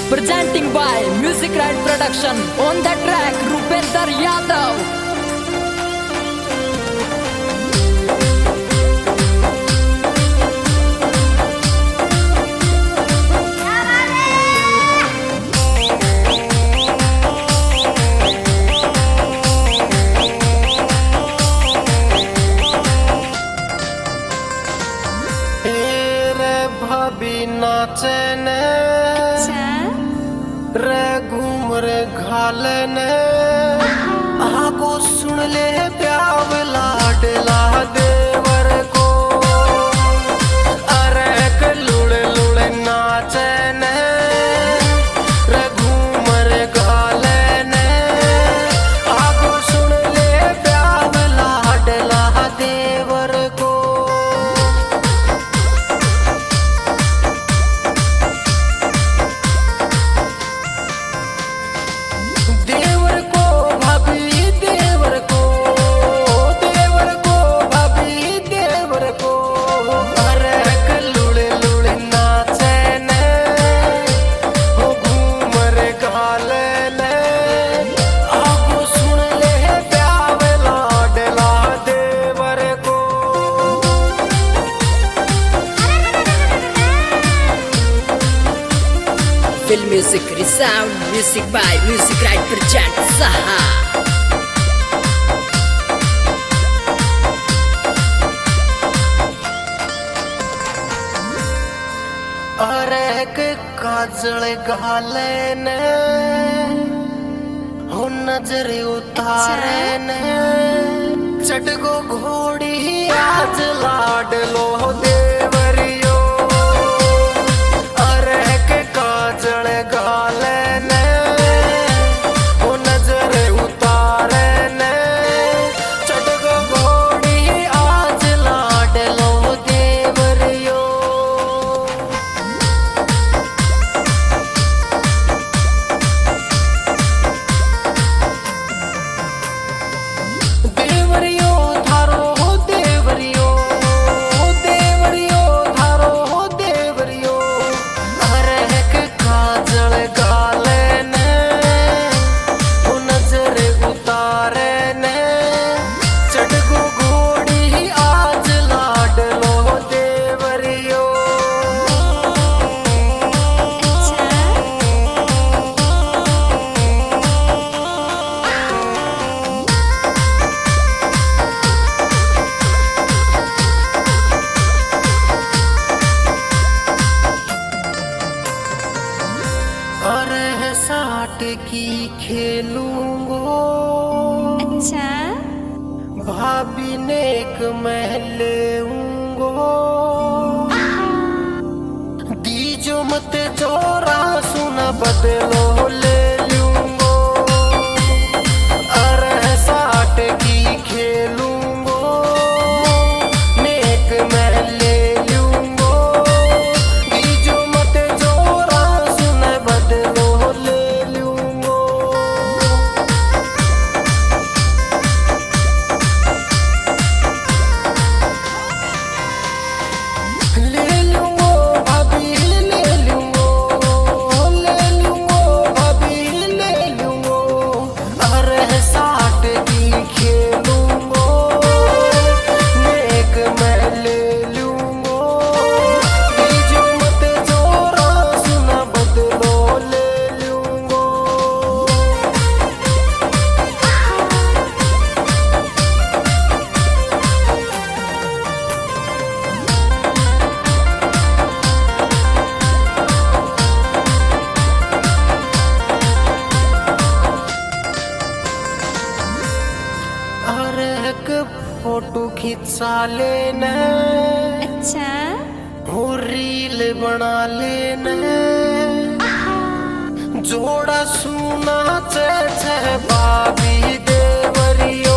Presenting by Music Right Production. On the track, Rupender Yadav. भाभी नाचने रे घूम रे घालने आगो सुन ले प्याव लाडला देवर को अरे के लुड़े लुड़े नाचने रे घूम रे घालने आगो सुन ले प्याव लाडला देवर को Film Music Resound Music by Music Right Project Saha. अरे के काजल गाले ने हो नजर उतारे ने चटको घोड़ी आज लाड लो देवरियो अरे के काजल गाले ने हो नजर उतारे ने चटको घोड़ी आज लाड लो देवरियो देवरियो धारो देवरियो देवरियो धारो देवरियो अरे के काजल गाले ने वो नजर उतारे ने चटको घोड़ी आज लाड लो देवरियो अरे साठ की खेलूंगो अच्छा भाभी ने एक महले दीजो मत जोरा सुना बदलो ले लूंगो अरे साठ की खेलूंगो नेक महले लूंगो दीजो मत जोरा सुना बदलो ले लूंगो ले लूंगो भाभी ले लूंगो भाभी ले लूंगो अरे साठ की खेलूंगो नेक मैं ले लूंगो दीजो मत जोरा सुना बदलो ले लूंगो अरे एक फोटो खिंचा लेना अच्छा हो रील बना लेना जोड़ा सुना छे भाभी देवरियो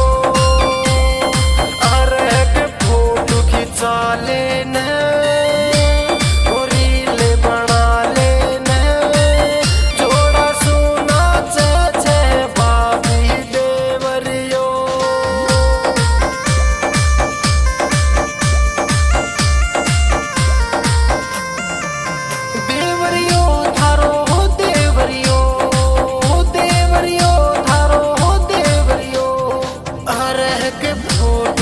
अरे एक फोटो खिंचा लेना हो रील बना लेना जोड़ा सुना छे भाभी देवरियो देवरियो थारो देव लेके फोटो